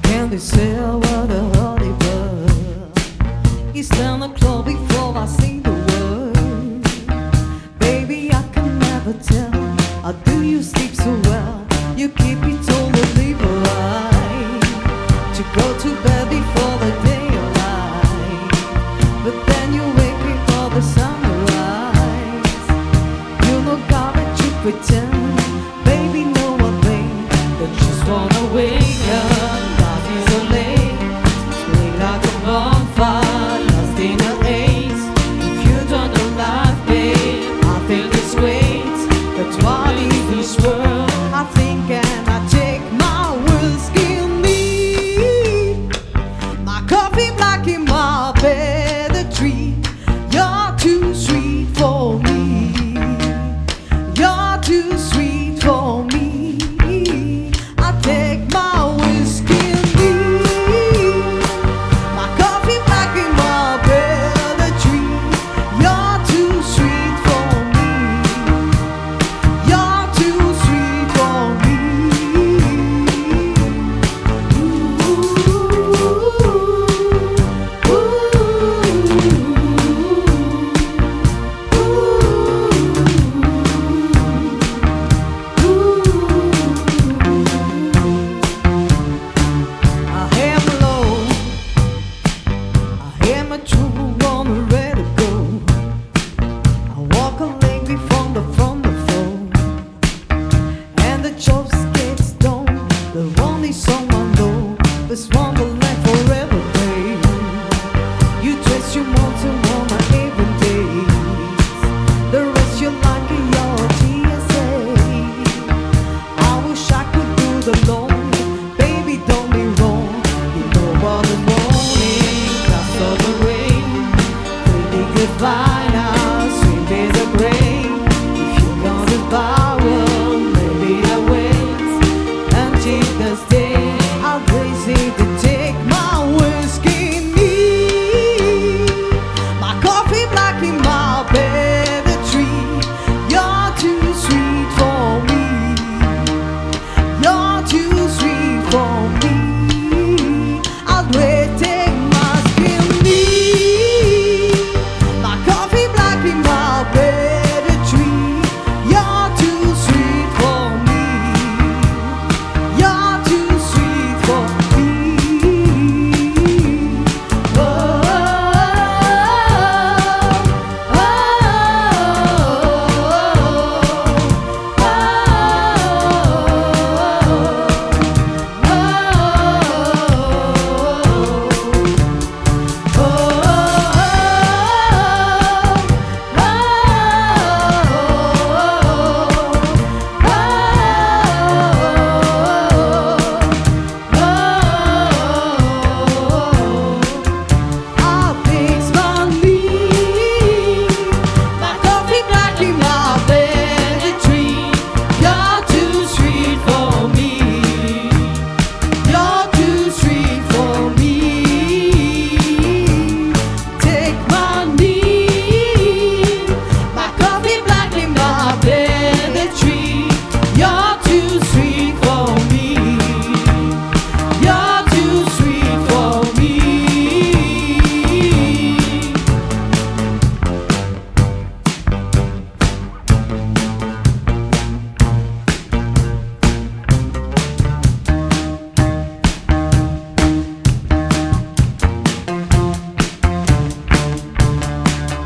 Can they say what a holy bird? It's 10 o'clock before I see the word. Baby, I can never tell. How do you sleep so well? You keep it totally right to go to bed before the daylight, but then you wake before the sunrise. You know God that you pretend. Baby, no one think that just wanna wake up. God is so late, swing like a bonfire, lost in the haze. If you don't know life, babe, I think it's great. But what is this world? I think and I take my whiskey in me, my coffee black in my bed, a tree. You're too sweet for me. You're too sweet for me. I take my whiskey in me, my coffee black in my bed, a tree. You're too sweet for me. You're too sweet for me. I am alone. I am a true one ready to go. I walk a lane before the front of phone, and the chops gets done. The only song I know is one that left forever, babe. You dress your mountain on my even days. The rest you like in your TSA. I wish I could do the Lord.